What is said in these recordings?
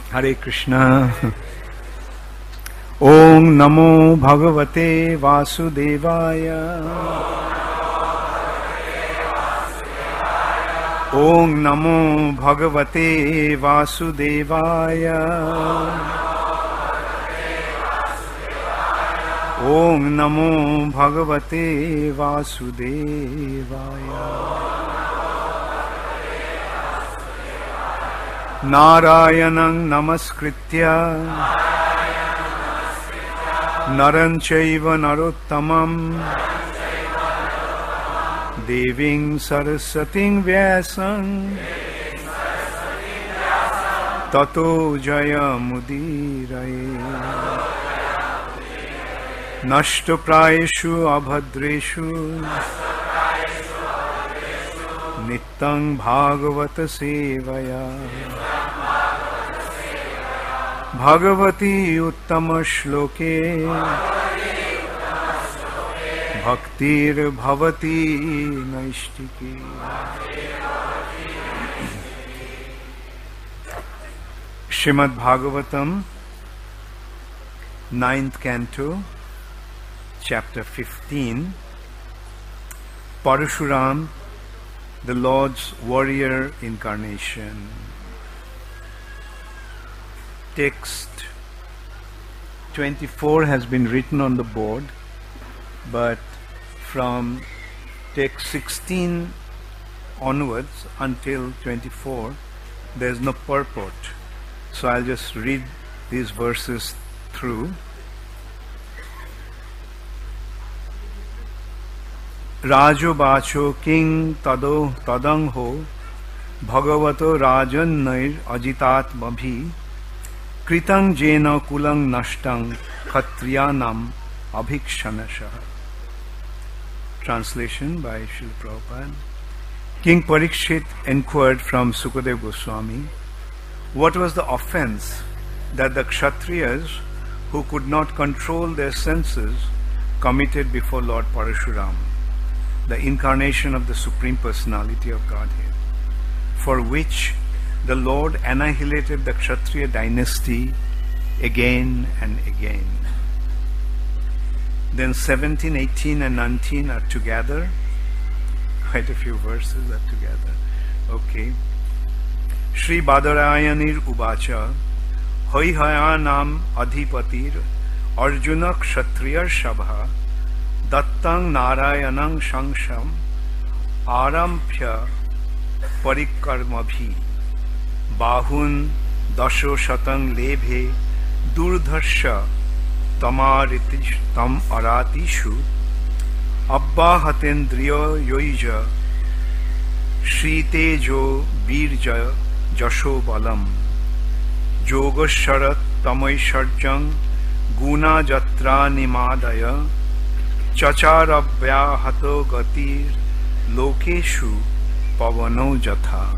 Hare Krishna. Om Namo Bhagavate Vasudevaya. Om Namo Bhagavate Vasudevaya. Om Namo Bhagavate Vasudevaya. Narayanang Namaskritya Naran Chaiva Narottamam Deving Sarasating Vyasam Tato Jaya Mudiraye Nashto Prayeshu Abhadreshu Nittang Bhagavata Sevaya Bhagavati Uttama Shloke Bhaktir Bhavati Naishtiki. Srimad Bhagavatam, 9th Canto, Chapter 15, Parashuram, the Lord's warrior incarnation. Text 24 has been written on the board, but from text 16 onwards until 24 there is no purport. So I'll just read these verses through. Rajo bacho king tado tadang ho bhagavato rajan nair ajitat mabhi Kritang jena kulang nashtang khatriyanam abhikshanasha. Translation by Srila Prabhupada. King Parikshit inquired from Sukadeva Goswami, what was the offense that the Kshatriyas who could not control their senses committed before Lord Parashuram, the incarnation of the Supreme Personality of Godhead, for which the Lord annihilated the Kshatriya dynasty again and again. Then 17, 18 and 19 are together. Quite a few verses are together. Okay. Shri Badarayanir Ubacha Hoihayanam Adhipatir Arjuna Kshatriya Shabha Dattang Narayanang Shangsham Arampya Parikarmabhi Bahun Dasho Shatang Lebhe Durdharsha Tamaritish Tam Aratishu Abba Hatendriya Yoija Shri Tejo Birja Jasho Balam Joga Sharat Tamai Sharjang Guna Jatra Nimadaya Chacharabhya Hato Gatir Lokeshu Pavano Jatha.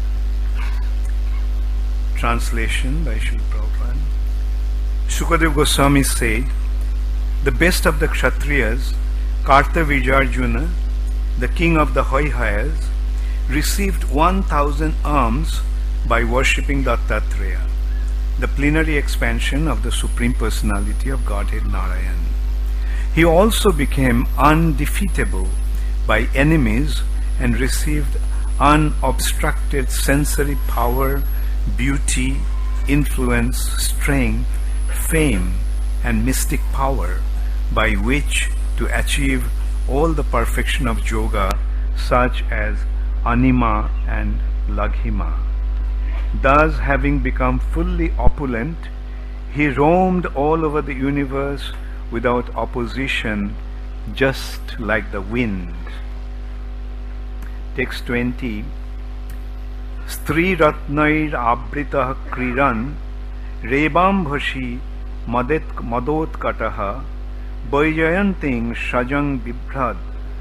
Translation by Srila Prabhupada. Sukadeva Goswami said, the best of the Kshatriyas, Kartavirjarjuna, the king of the Hoihayas, received 1,000 alms by worshipping Dattatreya, the plenary expansion of the Supreme Personality of Godhead Narayan. He also became undefeatable by enemies and received unobstructed sensory power, beauty, influence, strength, fame, and mystic power by which to achieve all the perfection of yoga, such as anima and laghima. Thus, having become fully opulent, he roamed all over the universe without opposition, just like the wind. Text 20. Stri Ratnair Abritah Kriran Rebam Bhashi Madot Kataha Baijayanting Shajang Bibhrad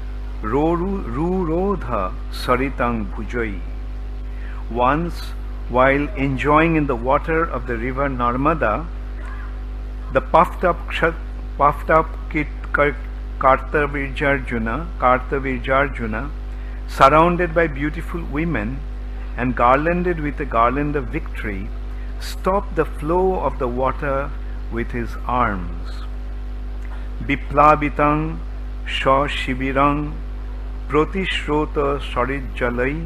Rurodha Saritang Bhujai. Once, while enjoying in the water of the river Narmada, the puffed up Kartavirjarjuna, surrounded by beautiful women and garlanded with a garland of victory, stopped the flow of the water with his arms. Biplabitang shashibirang protishrota sarijjalai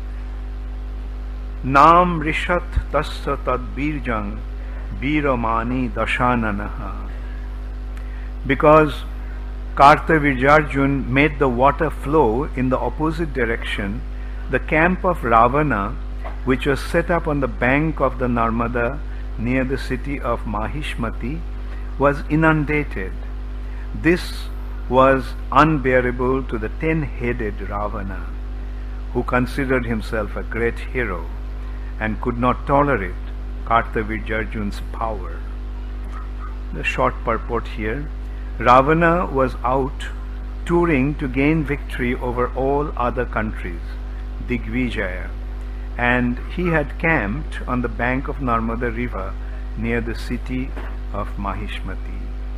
Nam rishat tasya tadbirjang viramani dashananaha. Because Kartavirjarjun made the water flow in the opposite direction, the camp of Ravana, which was set up on the bank of the Narmada near the city of Mahishmati, was inundated. This was unbearable to the 10-headed Ravana, who considered himself a great hero and could not tolerate Kartavirjarjun's power. The short purport here: Ravana was out touring to gain victory over all other countries, Digvijaya, and he had camped on the bank of Narmada river near the city of Mahishmati.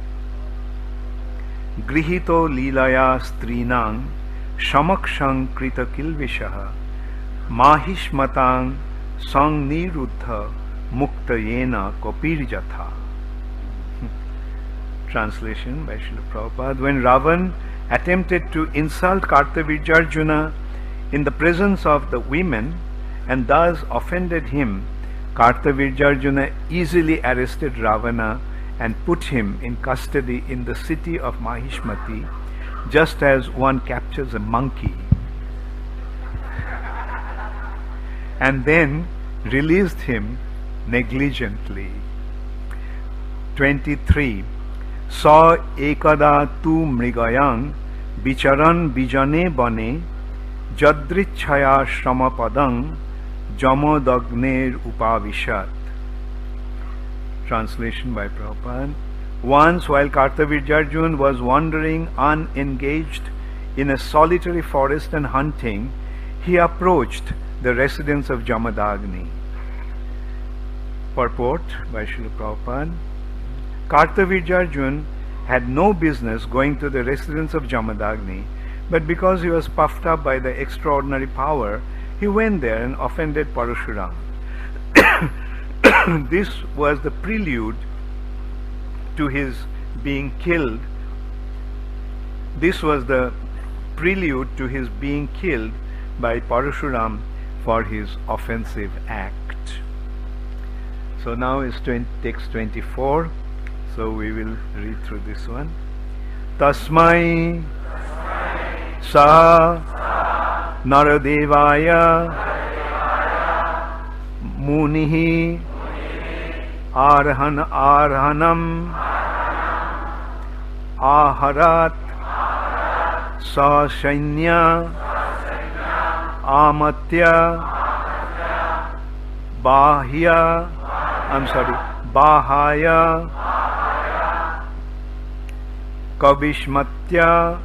Grihito Leelaya Strinang Shamakshang Krita Kilvishaha Mahishmatang Sang Niruddha Muktayena Kopirjatha. Translation by Srila Prabhupada. When Ravan attempted to insult Kartavirjarjuna in the presence of the women and thus offended him, Kartavirjarjuna easily arrested Ravana and put him in custody in the city of Mahishmati, just as one captures a monkey, and then released him negligently. 23. Sa ekada tu mrigayang bicharan bijane bane jadrichaya shramapadang jamodagner upavishat. Translation by Prabhupada. Once, while Kartavirjarjun was wandering unengaged in a solitary forest and hunting, he approached the residence of Jamadagni. Purport by Srila Prabhupada. Kartavirjarjun had no business going to the residence of Jamadagni, but because he was puffed up by the extraordinary power, he went there and offended Parashuram. This was the prelude to his being killed. This was the prelude to his being killed by Parashuram for his offensive act. So now is text 24. So we will read through this one. Tasmai Sa Naradevaya Munihi Arhanam Aharat Sa Shainya Amatya Bahaya Habishmatya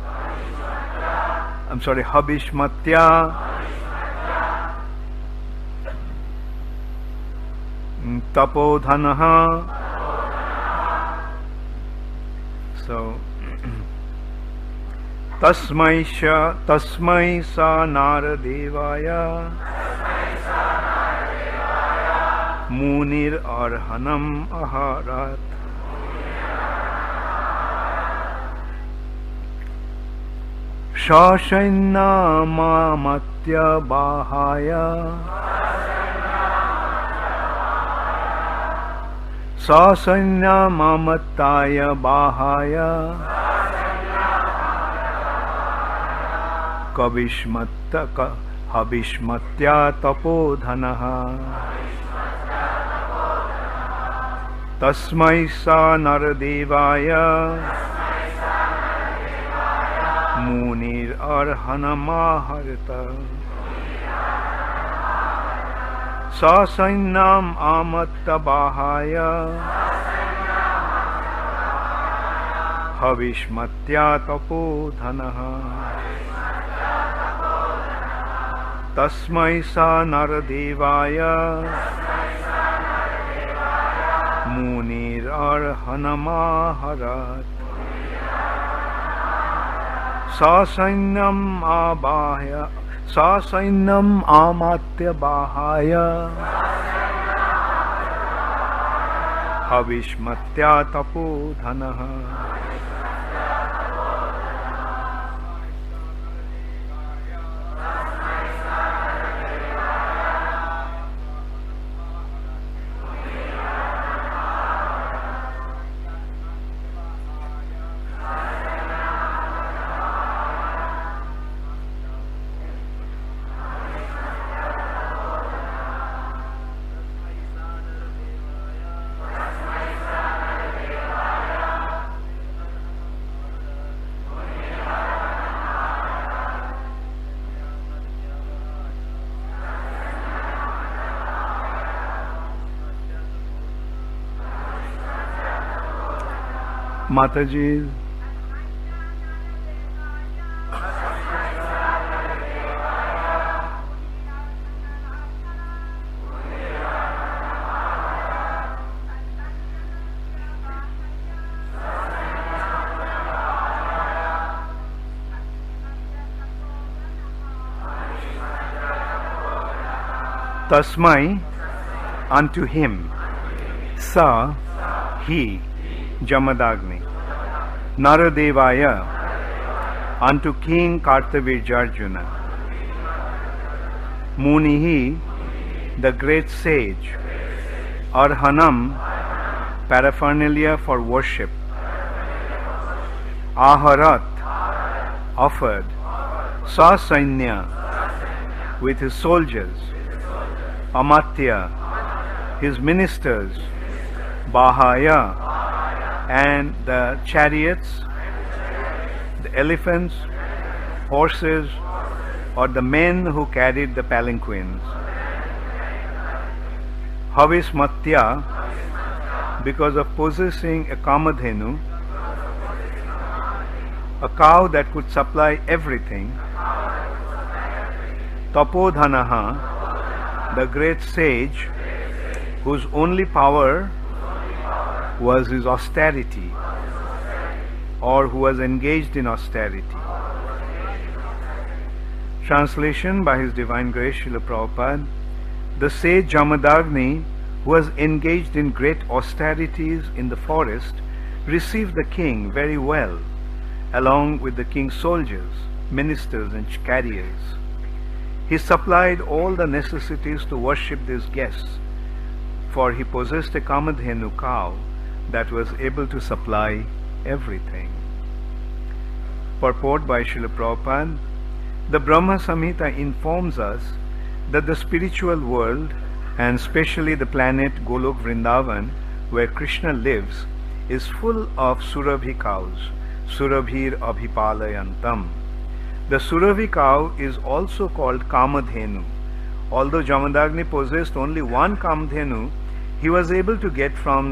Tapodhanaha. So Tasmai sa Naradevaya Munir Arhanam Aharat. Shashaina Mamatya Bahaya Sasanya Mamataya Bahaya Habishmatya Tapodhanaha. Tasmai sa Naradevaya Munir Arhanamaharita Sasainam Amatta Bahaya Havishmatya Tapodhanaha. Tasmai sa Naradevaya Munir Arhanamaharat Sasainam Amatya Bahaya Havishmatya tapodhanaha. Mataji, Tasmai, unto him, Sa, he, Jamadagni, Naradevaya, unto King Kartavirjarjuna, Munihi, the great sage, Arhanam, paraphernalia for worship, Aharat, offered, Sasainya, with his soldiers, Amatya, his ministers, Bahaya, and the chariots, the elephants, horses, or the men who carried the palanquins. Havismatya, because of possessing a Kamadhenu, a cow that could supply everything. Tapodhanaha, the great sage, whose only power was his austerity, or who was engaged in austerity. Translation by His Divine Grace Srila Prabhupada. The sage Jamadagni, who was engaged in great austerities in the forest, received the king very well, along with the king's soldiers, ministers and carriers. He supplied all the necessities to worship these guests, for he possessed a Kamadhenu cow that was able to supply everything. Purport by Srila Prabhupada. The Brahma Samhita informs us that the spiritual world, and especially the planet Golok Vrindavan, where Krishna lives, is full of Surabhi cows, Surabhir Abhipalayantam. The Surabhi cow is also called Kamadhenu. Although Jamadagni possessed only one Kamadhenu, he was able to get from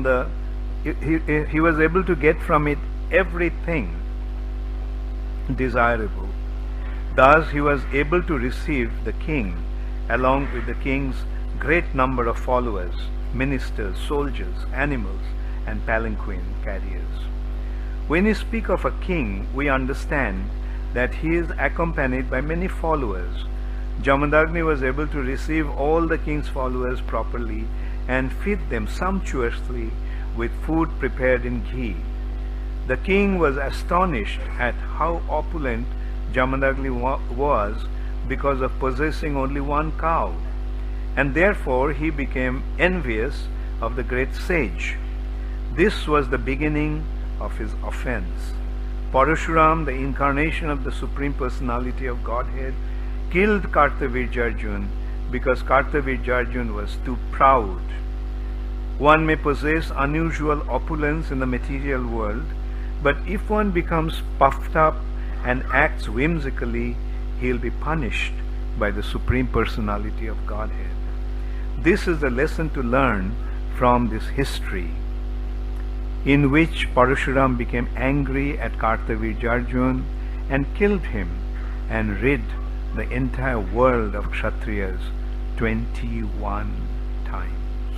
it everything desirable. Thus he was able to receive the king along with the king's great number of followers, ministers, soldiers, animals, and palanquin carriers. When we speak of a king, we understand that he is accompanied by many followers. Jamadagni was able to receive all the king's followers properly and feed them sumptuously with food prepared in ghee. The king was astonished at how opulent Jamadagni was because of possessing only one cow, and therefore he became envious of the great sage. This was the beginning of his offense. Parashuram, the incarnation of the Supreme Personality of Godhead, killed Kartavirjarjun because Kartavirjarjun was too proud. One may possess unusual opulence in the material world, but if one becomes puffed up and acts whimsically, he will be punished by the Supreme Personality of Godhead. This is the lesson to learn from this history, in which Parashuram became angry at Kartavirjarjun and killed him and rid the entire world of Kshatriyas 21 times.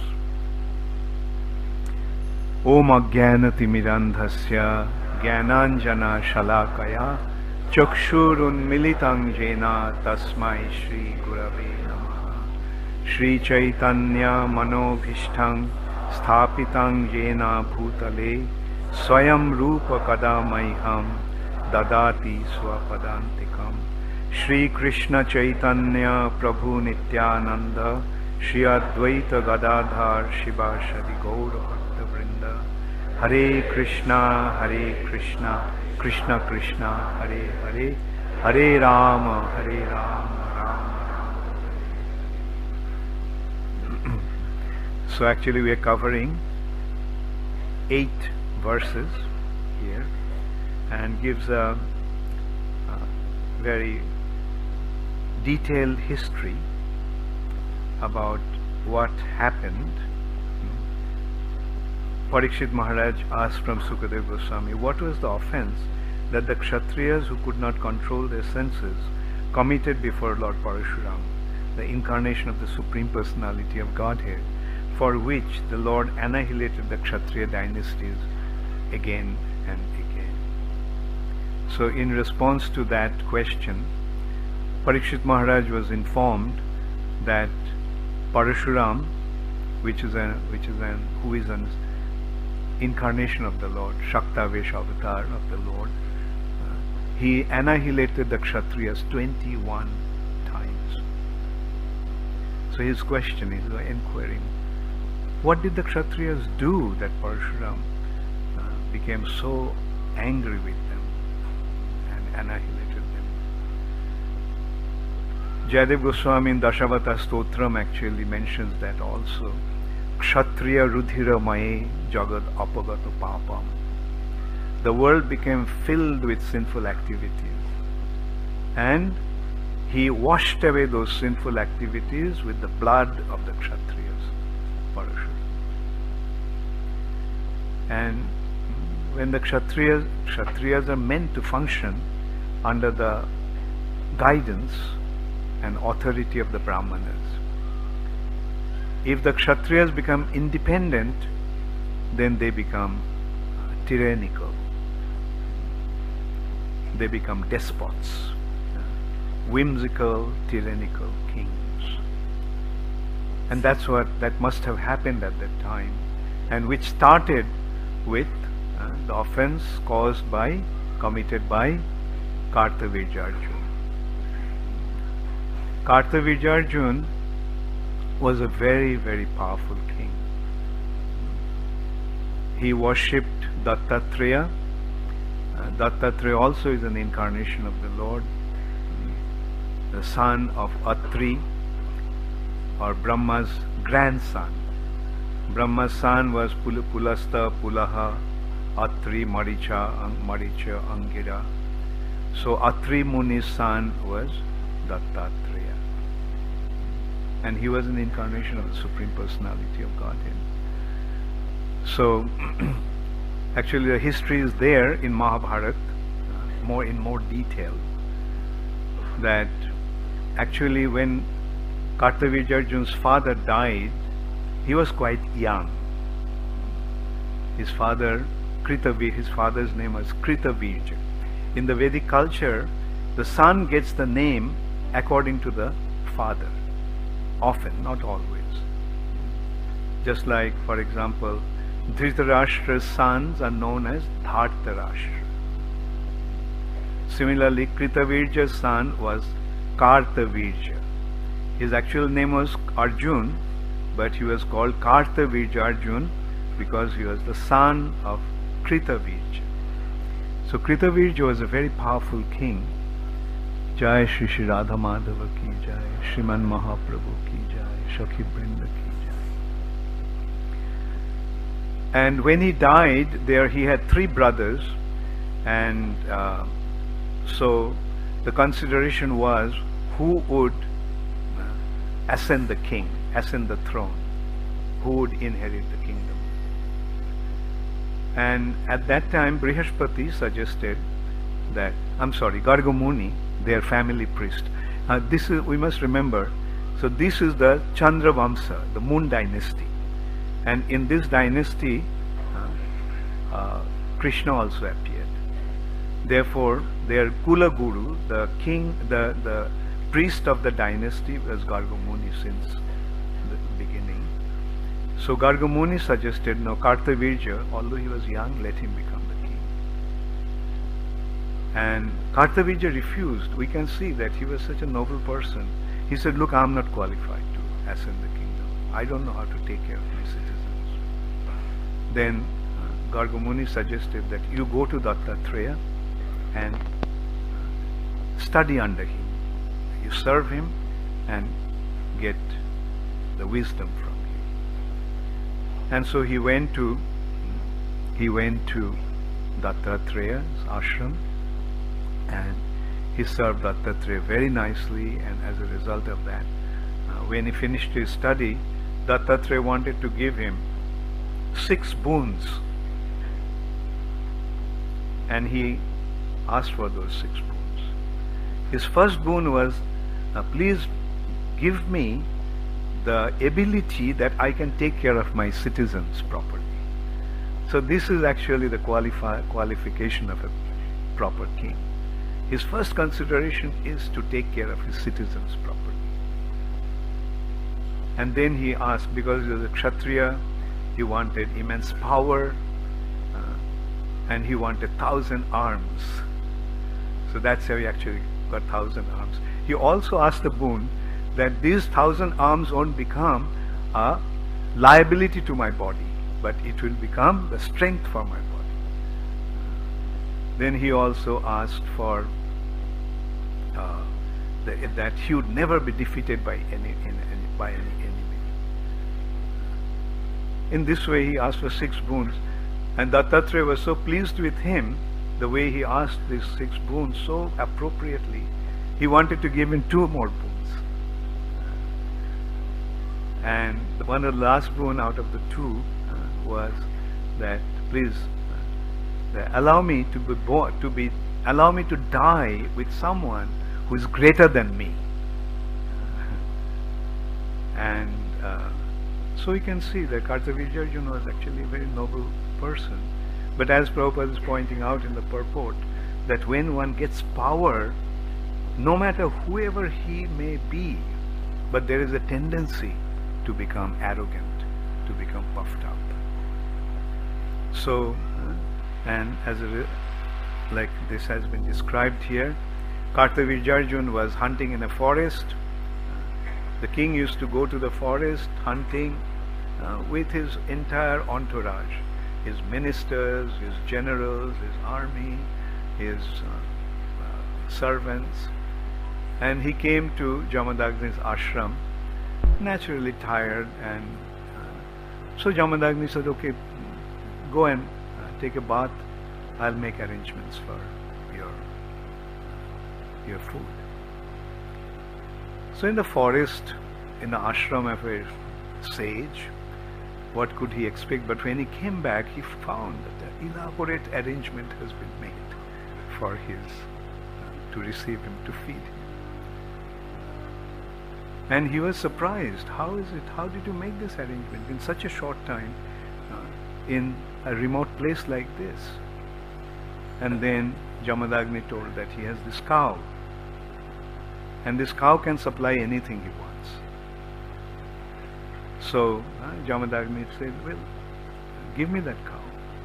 Om Ajnanatimirandhasya Jnananjana Shalakaya Chakshurun Militang Jena Tasmai Shri Gurave Namaha. Shri Chaitanya Manobhishthang Sthapitang yena bhutale swayam rupa kadamaiham dadati swapadantikam. Shri Krishna Chaitanya Prabhu Nityananda Shri Advaita Gadadhar Shivashadi Gaura Bhakta Vrinda. Hare Krishna, Krishna Krishna, Hare Hare, Hare Rama, Rama Rama. So actually we are covering 8 verses here and gives a very detailed history about what happened. Parikshit Maharaj asked from Sukadeva Goswami, what was the offense that the Kshatriyas who could not control their senses committed before Lord Parashuram, the incarnation of the Supreme Personality of Godhead, for which the Lord annihilated the Kshatriya dynasties again and again. So in response to that question, Parikshit Maharaj was informed that Parashuram, who is an incarnation of the Lord, Shaktavesh avatar of the Lord, he annihilated the Kshatriyas 21 times. So his question is inquiring, what did the Kshatriyas do that Parashuram became so angry with them and annihilated them? Jayadev Goswami in Dashavata Stotram actually mentions that also. Kshatriya Rudhira Mae Jagad Apagato Papam. The world became filled with sinful activities, and he washed away those sinful activities with the blood of the Kshatriyas, Parashuram. And when the Kshatriyas are meant to function under the guidance and authority of the Brahmanas. If the Kshatriyas become independent, then they become tyrannical. They become despots, whimsical, tyrannical kings. And that must have happened at that time, and which started with the offense committed by Kartavirjarjuna. Kartavirjarjuna was a very, very powerful king. He worshipped Dattatreya. Dattatreya also is an incarnation of the Lord, the son of Atri, or Brahma's grandson. Brahma's son was Pulasta, Pulaha, Atri, Maricha, Angira. So Atri Muni's son was Dattatreya. And he was an incarnation of the Supreme Personality of Godhead. So, actually the history is there in Mahabharata, in more detail, that actually when Kartavirjarjuna's father died, he was quite young. His father's name was Kritavirja. In the Vedic culture, the son gets the name according to the father. Often, not always. Just like, for example, Dhritarashtra's sons are known as Dhartarashtra. Similarly, Kritavirja's son was Kartavirja. His actual name was Arjun, but he was called Kartavirjarjuna because he was the son of Kritavirja. So Kritavirja was a very powerful king. Jai Shri Shri Radha Madhava ki Jai, Shriman Mahaprabhu ki Jai, Shakhi Brinda ki Jai. And when he died, he had 3 brothers, and so the consideration was who would ascend the throne, who would inherit the kingdom. And at that time, Brihaspati suggested that, Garga Muni, their family priest. We must remember, so this is the Chandra Vamsa, the moon dynasty. And in this dynasty, Krishna also appeared. Therefore, their Kula Guru, the king, the priest of the dynasty was Garga Muni since the beginning. So Gargamuni suggested, no, Kartavirja, although he was young, let him become the king. And Kartavirja refused. We can see that he was such a noble person. He said, look, I'm not qualified to ascend the kingdom. I don't know how to take care of my citizens. Then Gargamuni suggested that you go to Dattatreya and study under him. You serve him and get the wisdom from him. And so he went to Dattatreya's ashram, and he served Dattatreya very nicely, and as a result of that, when he finished his study, Dattatreya wanted to give him 6 boons, and he asked for those 6 boons. His first boon was, please give me the ability that I can take care of my citizens properly. So this is actually the qualification of a proper king. His first consideration is to take care of his citizens properly. And then he asked, because he was a Kshatriya, he wanted immense power, and he wanted 1,000 arms. So that's how he actually got 1,000 arms. He also asked the boon that these 1,000 arms won't become a liability to my body, but it will become the strength for my body. Then he also asked for that he would never be defeated by any enemy. In this way he asked for 6 boons, and Dattatreya was so pleased with him, the way he asked these 6 boons so appropriately. He wanted to give him 2 more boons. And one of the last boon out of the 2 was that, please allow me to die with someone who is greater than me. And so you can see that Kartavirja Arjuna was actually a very noble person. But as Prabhupada is pointing out in the purport, that when one gets power, no matter whoever he may be, but there is a tendency to become arrogant, to become puffed up. So, and like this has been described here, Kartavirja Arjuna was hunting in a forest. The king used to go to the forest hunting with his entire entourage, his ministers, his generals, his army, his servants. And he came to Jamadagni's ashram, naturally tired, and so Jamadagni said, okay, go and take a bath, I'll make arrangements for your food. So in the forest, in the ashram of a sage, what could he expect? But when he came back, he found that an elaborate arrangement has been made for his to receive him, to feed him. And he was surprised. How is it? How did you make this arrangement in such a short time in a remote place like this? And then Jamadagni told that he has this cow, and this cow can supply anything he wants. So Jamadagni said, well, give me that cow.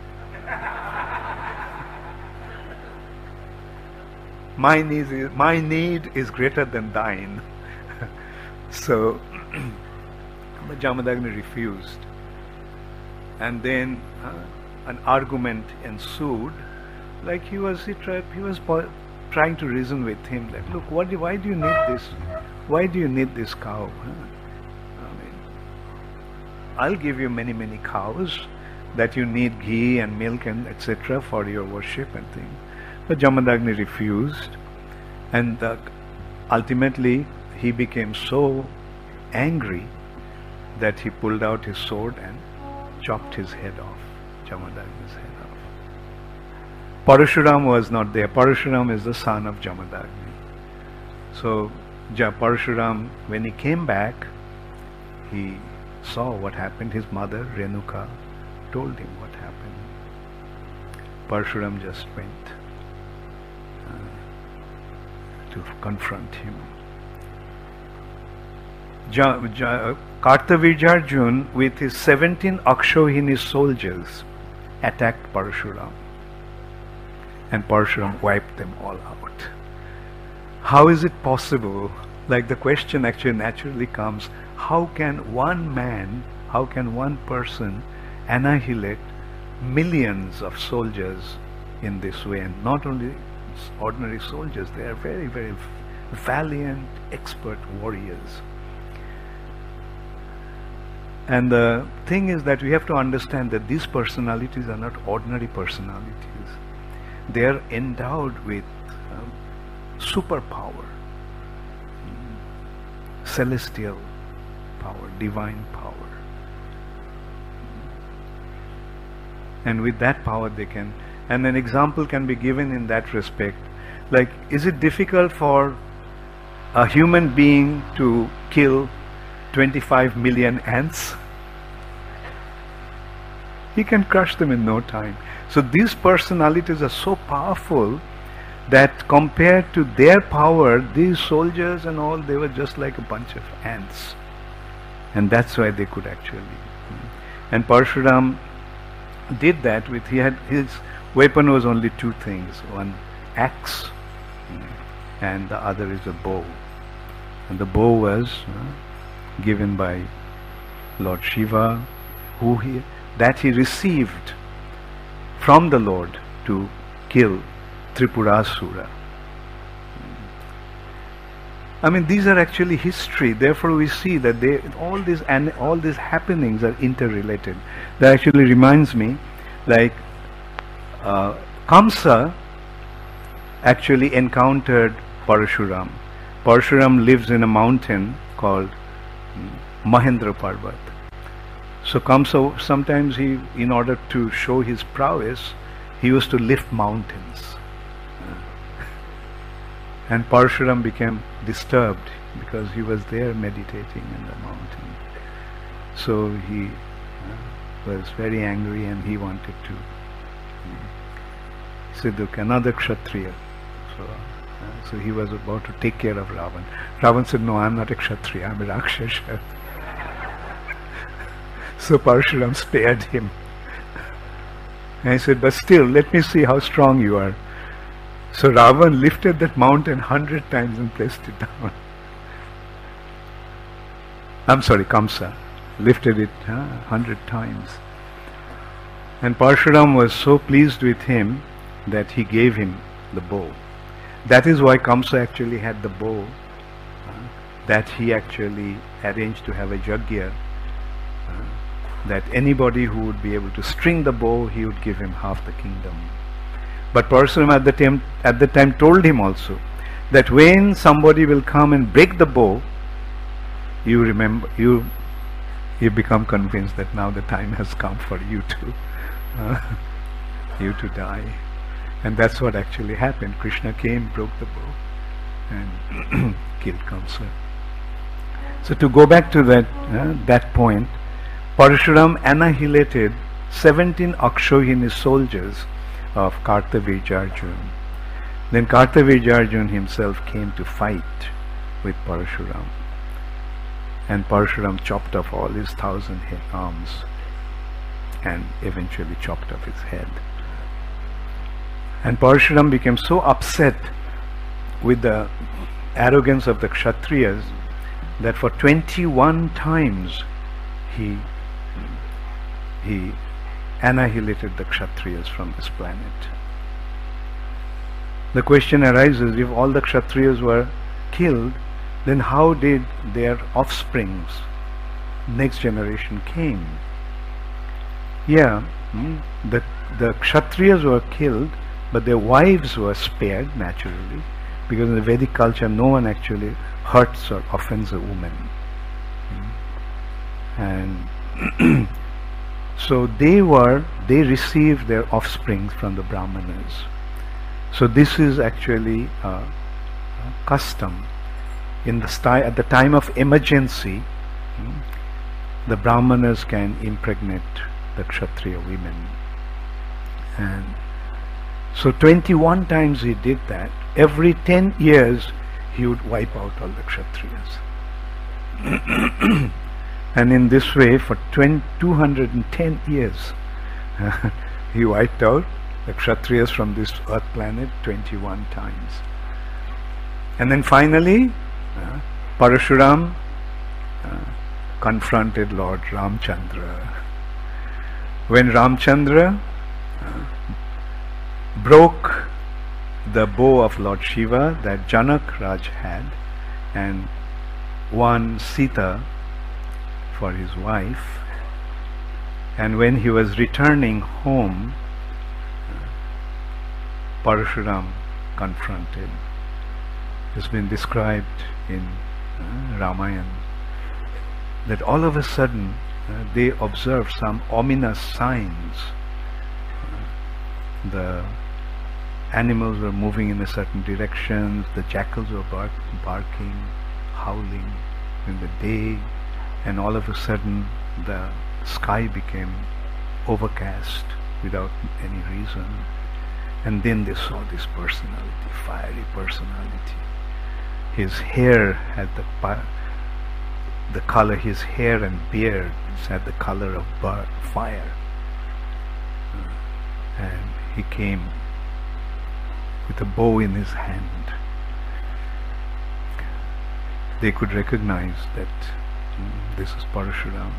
My need is greater than thine. So but Jamadagni refused, and then an argument ensued. Like he was trying to reason with him that, look, why do you need this? Why do you need this cow? I'll give you many cows that you need ghee and milk and etc. for your worship and things. But Jamadagni refused, and ultimately he became so angry that he pulled out his sword and chopped his head off, Jamadagni's head off. Parashuram was not there. Parashuram is the son of Jamadagni. So Parashuram, when he came back, he saw what happened. His mother, Renuka, told him what happened. Parashuram just went to confront him. Kartavirjarjun with his 17 Akshohini soldiers attacked Parshuram, and Parshuram wiped them all out. How is it possible? Like, the question actually naturally comes, how can one man, how can one person annihilate millions of soldiers in this way? And not only ordinary soldiers, they are very, very valiant, expert warriors. And the thing is that we have to understand that these personalities are not ordinary personalities. They are endowed with superpower, celestial power, divine power. And with that power they can, and an example can be given in that respect. Like, is it difficult for a human being to kill 25 million ants? He can crush them in no time. So these personalities are so powerful that compared to their power, these soldiers and all, they were just like a bunch of ants. And that's why they could actually. And Parshuram did that with, his weapon was only two things, one axe and the other is a bow. And the bow was given by Lord Shiva, that he received from the Lord to kill Tripurasura. I mean, these are actually history. Therefore, we see that all these happenings are interrelated. That actually reminds me, like Kamsa actually encountered Parashuram. Parashuram lives in a mountain called Mahendra Parvat. So Kamsa, sometimes in order to show his prowess, he used to lift mountains. And Parshuram became disturbed because he was there meditating in the mountain. So he was very angry and he wanted to. He said, look, another Kshatriya. So he was about to take care of Ravan. Ravan said, no, I'm not a Kshatriya, I'm a Rakshasa. So Parshuram spared him. And he said, but still, let me see how strong you are. So Ravan lifted that mountain 100 times and placed it down. I'm sorry, Kamsa lifted it 100 times. And Parshuram was so pleased with him that he gave him the bow. That is why Kamsa actually had the bow, that he actually arranged to have a yajna, that anybody who would be able to string the bow, he would give him half the kingdom. But Parshuram at the time told him also that when somebody will come and break the bow, you remember, you become convinced that now the time has come for you to die. And that's what actually happened. Krishna came, broke the bow, and killed Kamsa. So to go back to that point, Parshuram annihilated 17 Akshohini soldiers of Kartavirjarjun. Then Kartavirjarjun himself came to fight with Parshuram. And Parshuram chopped off all his 1,000 arms and eventually chopped off his head. And Parshuram became so upset with the arrogance of the Kshatriyas that for 21 times he annihilated the Kshatriyas from this planet. The question arises, if all the Kshatriyas were killed, then how did their offsprings, next generation, came? Yeah, the Kshatriyas were killed, but their wives were spared naturally, because in the Vedic culture no one actually hurts or offends a woman. And so they received their offspring from the Brahmanas. So this is actually a custom. At the time of emergency, the Brahmanas can impregnate the Kshatriya women. And so 21 times he did that. Every 10 years he would wipe out all the Kshatriyas. And in this way, for 210 years, he wiped out the Kshatriyas from this earth planet 21 times. And then finally, Parashuram confronted Lord Ramchandra. When Ramchandra broke the bow of Lord Shiva that Janak Raj had and won Sita for his wife, and when he was returning home, Parashuram confronted. It's been described in Ramayana that all of a sudden they observed some ominous signs. The animals were moving in a certain direction, the jackals were barking, howling in the day, and all of a sudden the sky became overcast without any reason. And then they saw this personality, fiery personality. His hair had the color, his hair and beard had the color of fire. And he came with a bow in his hand. They could recognize that this is Parashuram.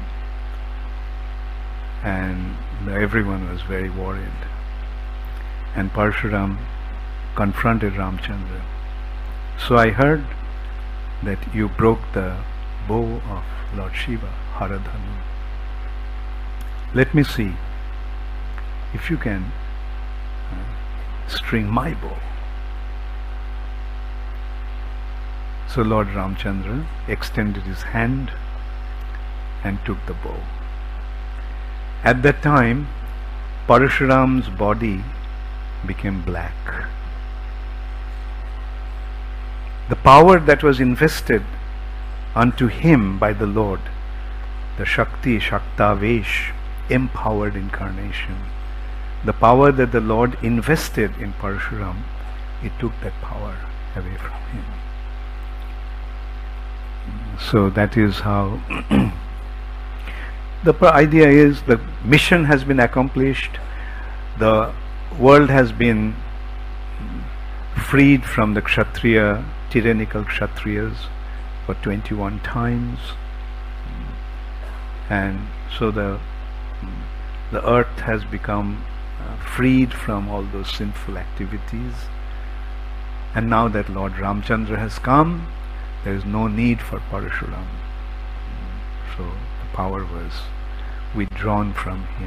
And everyone was very worried. And Parashuram confronted Ramchandra. So I heard that you broke the bow of Lord Shiva, Haradhanu. Let me see if you can string my bow. So Lord Ramchandra extended his hand and took the bow. At that time, Parashuram's body became black. The power that was invested unto him by the Lord, the Shakti, Shaktavesh, empowered incarnation, the power that the Lord invested in Parashuram, it took that power away from him. So that is how the idea is the mission has been accomplished, the world has been freed from the Kshatriya, tyrannical Kshatriyas for 21 times, and so the earth has become freed from all those sinful activities. And now that Lord Ramchandra has come, there is no need for Parashuram. So the power was withdrawn from him.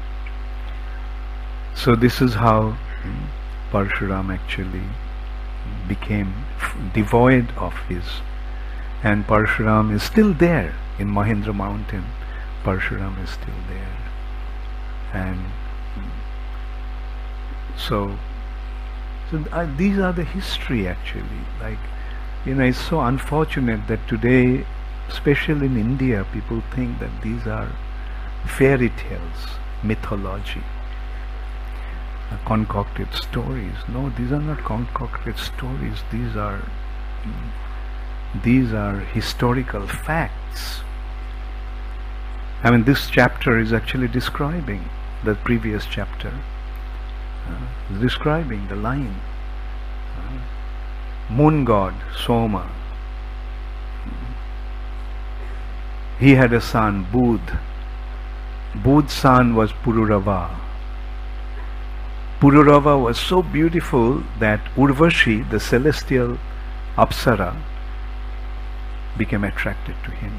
So this is how Parashuram actually became devoid of his. And Parashuram is still there in Mahendra Mountain. Parashuram is still there. And so these are the history actually. Like, it's so unfortunate that today, especially in India, people think that these are fairy tales, mythology, concocted stories. No, these are not concocted stories. These are historical facts. I mean, this chapter is actually describing the previous chapter, describing the line. Moon god Soma, he had a son Budh. Budh's son was Pururava. Pururava was so beautiful that Urvashi, the celestial Apsara, became attracted to him.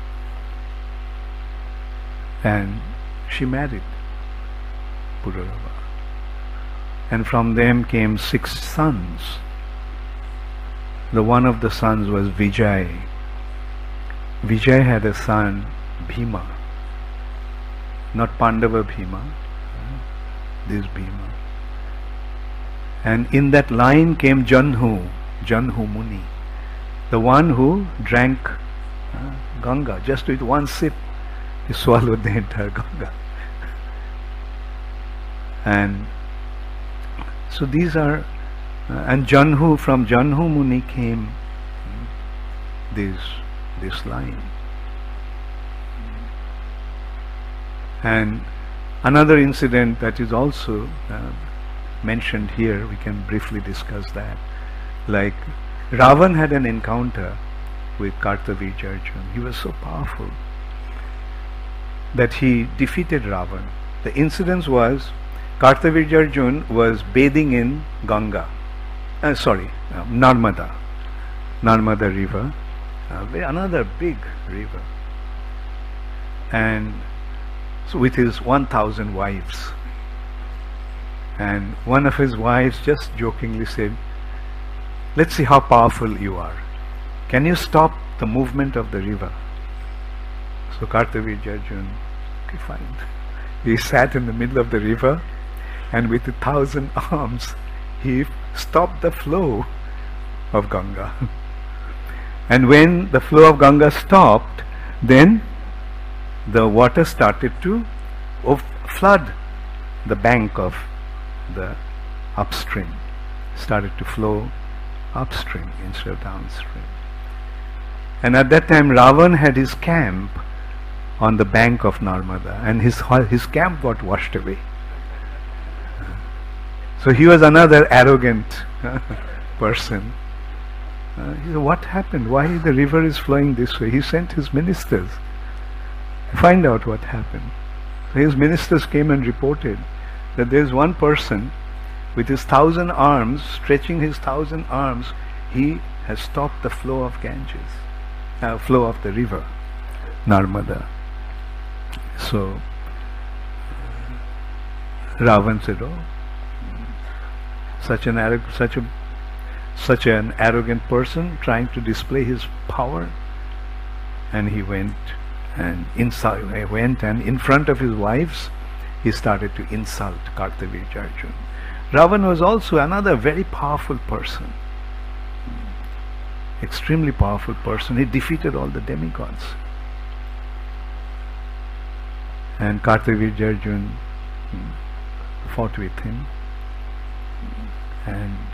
And she married Pururava. And from them came 6 sons. The one of the sons was Vijay. Vijay had a son, Bhima. Not Pandava Bhima, this Bhima. And in that line came Janhu Muni, the one who drank Ganga. Just with one sip, he swallowed the entire Ganga. And so these are, and Janhu, from Janhu Muni came these this line. And another incident that is also mentioned here, we can briefly discuss that. Like Ravan had an encounter with Kartavirja Arjuna. He was so powerful that he defeated Ravan. The incident was Kartavirja Arjuna was bathing in Ganga, Narmada river, another big river, and so with his 1,000 wives. And one of his wives just jokingly said, "Let's see how powerful you are. Can you stop the movement of the river?" So Kartavirja Arjuna, okay, fine. He sat in the middle of the river, and with 1,000 arms he stopped the flow of Ganga. And when the flow of Ganga stopped, then the water started to flood the bank of the upstream, started to flow upstream instead of downstream. And at that time Ravan had his camp on the bank of Narmada, and his camp got washed away. So he was another arrogant person. He said, "What happened? Why the river is flowing this way?" He sent his ministers to find out what happened. So his ministers came and reported that there is one person with his 1,000 arms, stretching his 1,000 arms, he has stopped the flow of Ganges, flow of the river Narmada. So Ravan said, "Oh, such an arrogant person trying to display his power," and he went and in front of his wives he started to insult Kartavirja Arjuna. Ravan was also another very powerful person, extremely powerful person. He defeated all the demigods, and Kartavirja Arjuna fought with him, and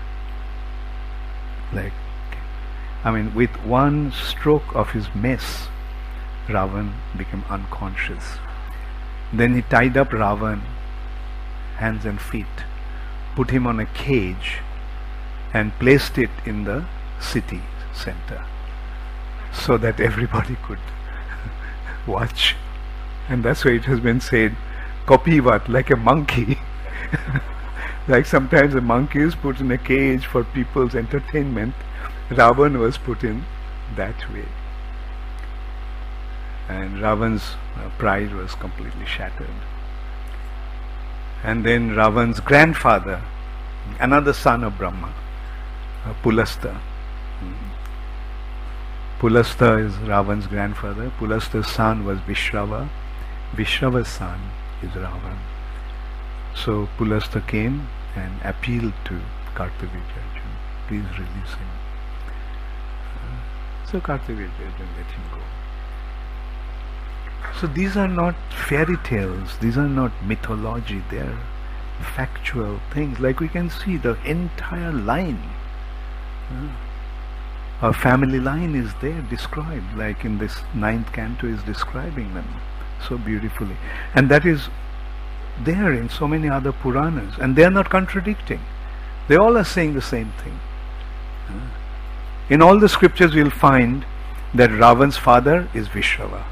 with one stroke of his mace, Ravan became unconscious. Then he tied up Ravan, hands and feet, put him on a cage, and placed it in the city center so that everybody could watch. And that's why it has been said, Kopivat, like a monkey. Like sometimes a monkey is put in a cage for people's entertainment, Ravan was put in that way. And Ravan's pride was completely shattered. And then Ravan's grandfather, another son of Brahma, Pulastha. Pulastha is Ravan's grandfather. Pulastha's son was Vishrava. Vishrava's son is Ravan. So Pulastha came and appealed to Kartavirja Arjuna, "Please release him." So Kartavirja Arjuna let him go. So these are not fairy tales, these are not mythology, they are factual things. Like we can see the entire line, our family line is there described, like in this 9th canto is describing them so beautifully. And that is there in so many other Puranas, and they are not contradicting. They all are saying the same thing. In all the scriptures we will find that Ravan's father is Vishrava.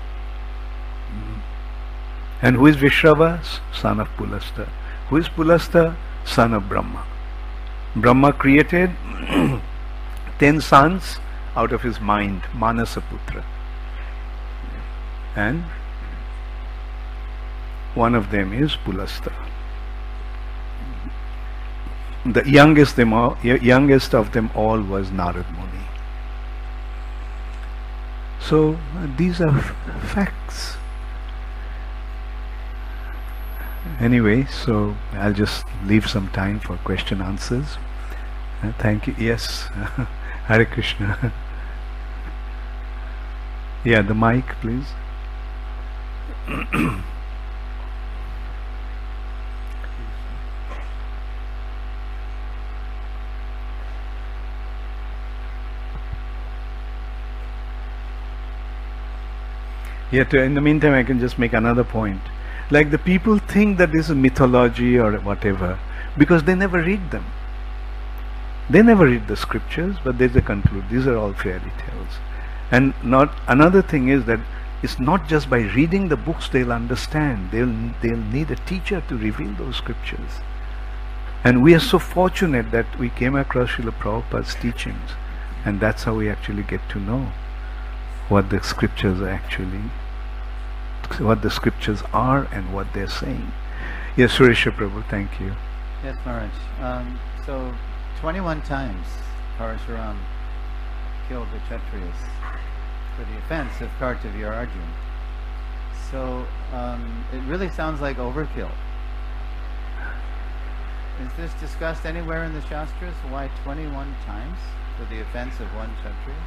And who is Vishrava? Son of Pulastha. Who is Pulastha? Son of Brahma. Brahma created 10 sons out of his mind, Manasaputra. And one of them is Pulastha. The youngest of them all was Narad Muni. So these are facts. Anyway, so I'll just leave some time for question answers. Thank you. Yes, Hare Krishna. Yeah, the mic, please. Yet, in the meantime, I can just make another point. Like the people think that this is mythology or whatever because they never read them. They never read the scriptures, but they conclude these are all fairy tales. And not another thing is that it's not just by reading the books they'll understand. They'll need a teacher to reveal those scriptures. And we are so fortunate that we came across Srila Prabhupada's teachings, and that's how we actually get to know what the scriptures are actually, what the scriptures are and what they're saying. Yes, Suresha Prabhu, thank you. Yes, Maharaj. So 21 times Parashuram killed the Kshatriyas for the offense of Kartavya Arjuna. So it really sounds like overkill. Is this discussed anywhere in the Shastras? Why 21 times for the offense of one Kshatriya?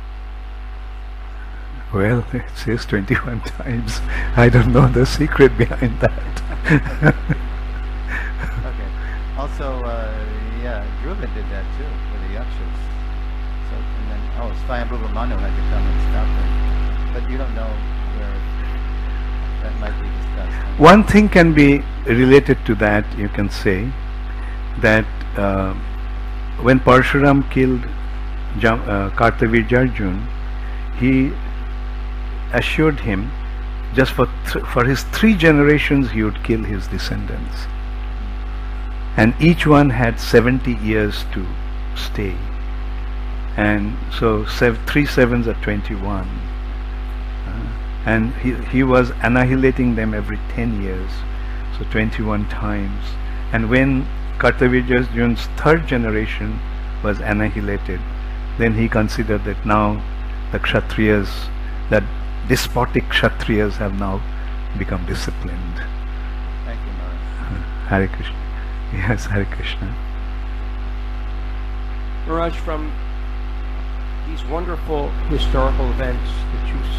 Well, it says 21 times. I don't know the secret behind that. Okay. Also, Dhruva did that too for the Yakshas. So, and then, Swayambhuva Manu had to come and stop them. But you don't know where that might be discussed. One thing can be related to that, you can say, that when Parshuram killed Kartavirja Arjuna, he assured him just for his 3 generations he would kill his descendants, and each one had 70 years to stay, and so 3 sevens are 21, and he was annihilating them every 10 years, so 21 times. And when Kartavirja Arjuna's 3rd generation was annihilated, then he considered that now the Kshatriyas, that despotic Kshatriyas have now become disciplined. Thank you, Maharaj. Hare Krishna. Yes, Hare Krishna. Maharaj, from these wonderful historical events that you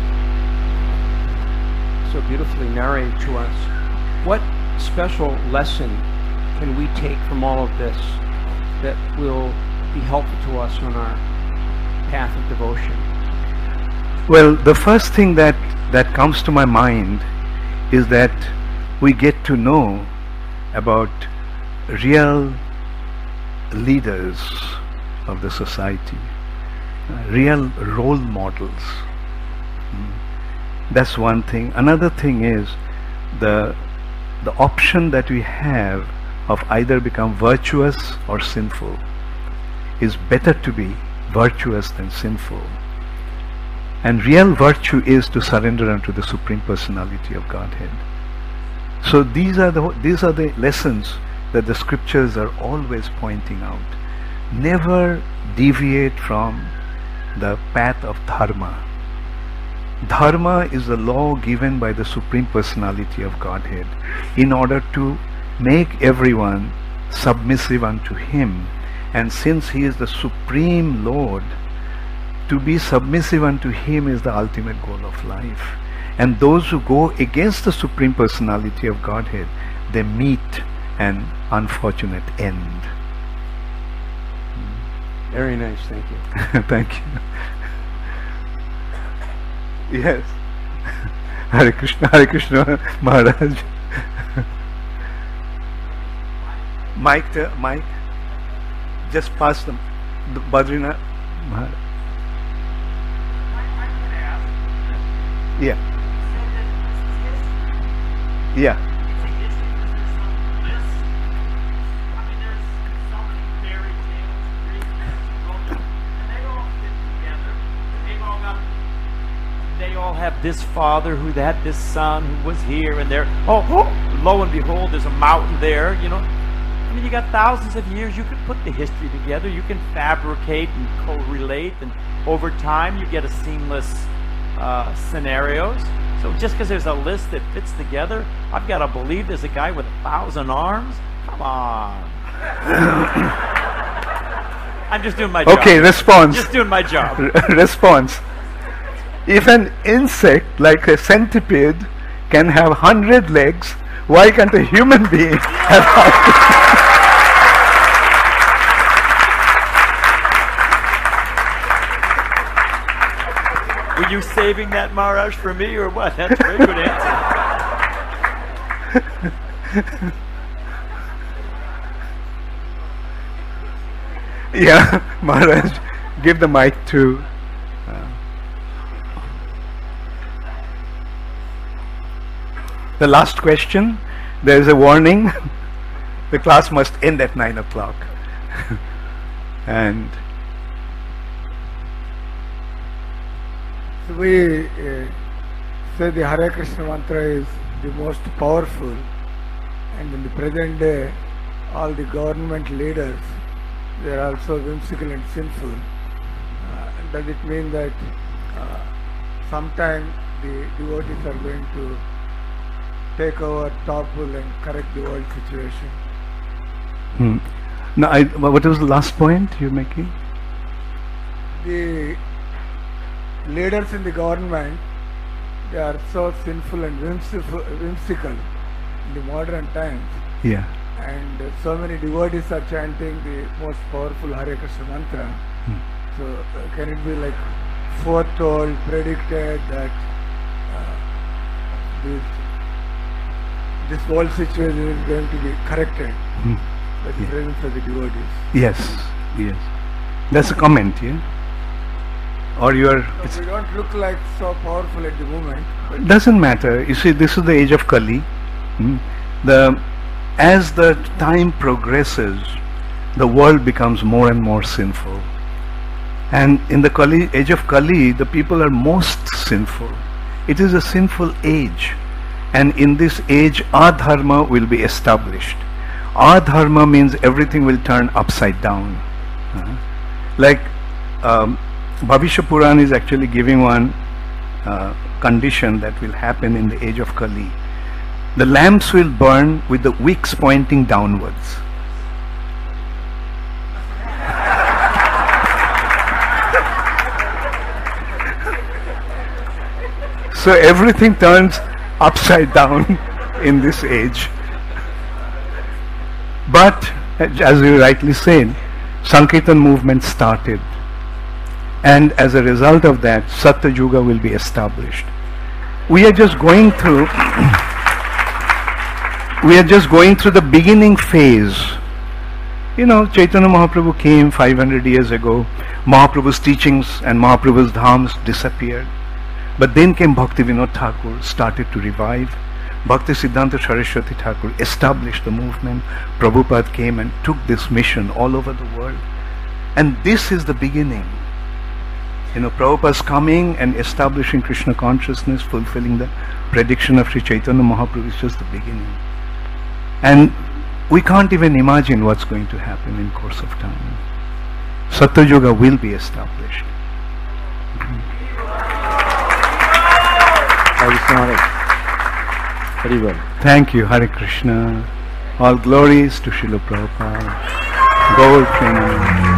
so beautifully narrate to us, what special lesson can we take from all of this that will be helpful to us on our path of devotion? Well, the first thing that comes to my mind is that we get to know about real leaders of the society, real role models. That's one thing. Another thing is the option that we have of either become virtuous or sinful. Is better to be virtuous than sinful. And real virtue is to surrender unto the Supreme Personality of Godhead. So these are the lessons that the scriptures are always pointing out. Never deviate from the path of dharma. Dharma is the law given by the Supreme Personality of Godhead in order to make everyone submissive unto Him. And since He is the Supreme Lord, to be submissive unto Him is the ultimate goal of life. And those who go against the Supreme Personality of Godhead, they meet an unfortunate end. Very nice, thank you. Thank you. Yes. Hare Krishna, Maharaj. Mike, just pass them. Badrinath Maharaj. Yeah. Yeah. They all have this father who had this son who was here and there. Oh, lo and behold, there's a mountain there, you know. I mean, you got thousands of years. You can put the history together. You can fabricate and correlate, and over time you get a seamless scenarios. So just because there's a list that fits together, I've got to believe there's a guy with 1,000 arms? Come on. I'm just doing my job. Okay, response. Just doing my job. Response. If an insect like a centipede can have 100 legs, why can't a human being have 100? Were you saving that, Maharaj, for me or what? That's a very good answer. Yeah, Maharaj, give the mic to. The last question. There is a warning. The class must end at 9 o'clock. And so we say the Hare Krishna mantra is the most powerful, and in the present day, all the government leaders, they are also whimsical and sinful. Does it mean that sometime the devotees are going to take over, topple and correct the world situation? Now, what was the last point you're making? The leaders in the government, they are so sinful and whimsical in the modern times. Yeah. And so many devotees are chanting the most powerful Hare Krishna mantra. So can it be like foretold, predicted that this whole situation is going to be corrected by the presence of the devotees? Yes, yes. That's a comment, yeah? Or you are... So we don't look like so powerful at the moment. But It doesn't matter. You see, this is the age of Kali. As the time progresses, the world becomes more and more sinful. And in the age of Kali, the people are most sinful. It is a sinful age. And in this age, adharma will be established. Adharma means everything will turn upside down. Like Bhavishya Puran is actually giving one condition that will happen in the age of Kali. The lamps will burn with the wicks pointing downwards. So everything turns upside down in this age. But as you rightly said, Sankirtan movement started, and as a result of that, Satya Yuga will be established. We are just going through the beginning phase. You know, Chaitanya Mahaprabhu came 500 years ago. Mahaprabhu's teachings and Mahaprabhu's dhams disappeared. But then came Bhakti Vinod Thakur, started to revive. Bhakti Siddhanta Saraswati Thakur established the movement. Prabhupada came and took this mission all over the world. And this is the beginning. You know, Prabhupada's coming and establishing Krishna consciousness, fulfilling the prediction of Sri Chaitanya Mahaprabhu is just the beginning. And we can't even imagine what's going to happen in course of time. Satya Yuga will be established. Very well. Thank you, Hare Krishna. All glories to Srila Prabhupada. Gaur Premanand.